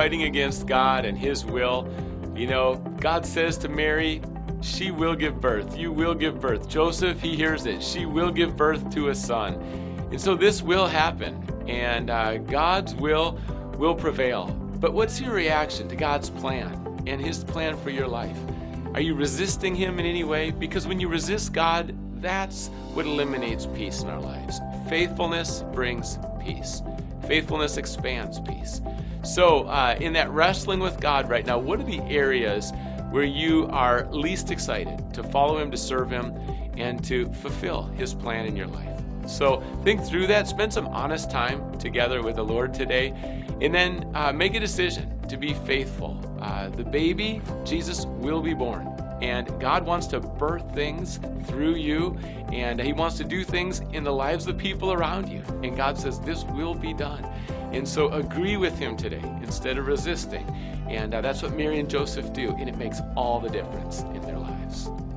fighting against God and his will, you know, God says to Mary, she will give birth. You will give birth. Joseph, he hears it. She will give birth to a son. And so this will happen, and God's will prevail. But what's your reaction to God's plan and his plan for your life? Are you resisting him in any way? Because when you resist God, that's what eliminates peace in our lives. Faithfulness brings peace. Faithfulness expands peace. So in that wrestling with God right now, what are the areas where you are least excited to follow him, to serve him, and to fulfill his plan in your life? So think through that. Spend some honest time together with the Lord today, and then make a decision to be faithful. The baby, Jesus, will be born, and God wants to birth things through you, and he wants to do things in the lives of the people around you. And God says this will be done. And so agree with him today instead of resisting. And that's what Mary and Joseph do, and it makes all the difference in their lives.